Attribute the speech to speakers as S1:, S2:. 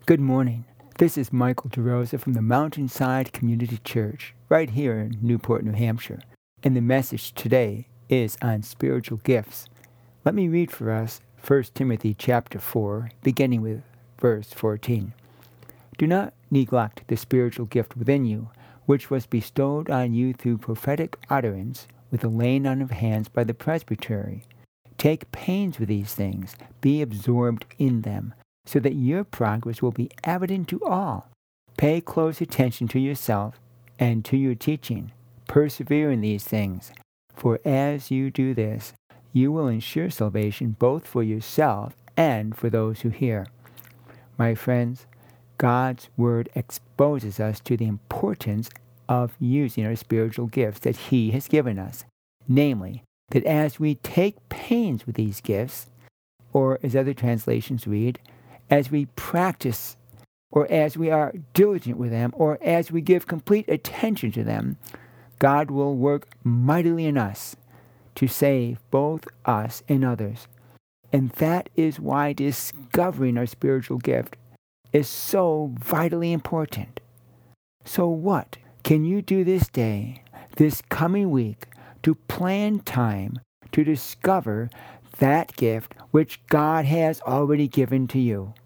S1: Good morning. This is Michael DeRosa from the Mountainside Community Church, right here in Newport, New Hampshire. And the message today is on spiritual gifts. Let me read for us 1 Timothy chapter 4, beginning with verse 14. Do not neglect the spiritual gift within you, which was bestowed on you through prophetic utterance with the laying on of hands by the presbytery. Take pains with these things, be absorbed in them, so that your progress will be evident to all. Pay close attention to yourself and to your teaching. Persevere in these things, for as you do this, you will ensure salvation both for yourself and for those who hear. My friends, God's Word exposes us to the importance of using our spiritual gifts that He has given us. Namely, that as we take pains with these gifts, or as other translations read, as we practice, or as we are diligent with them, or as we give complete attention to them, God will work mightily in us to save both us and others. And that is why discovering our spiritual gift is so vitally important. So what can you do this day, this coming week, to plan time to discover that gift which God has already given to you?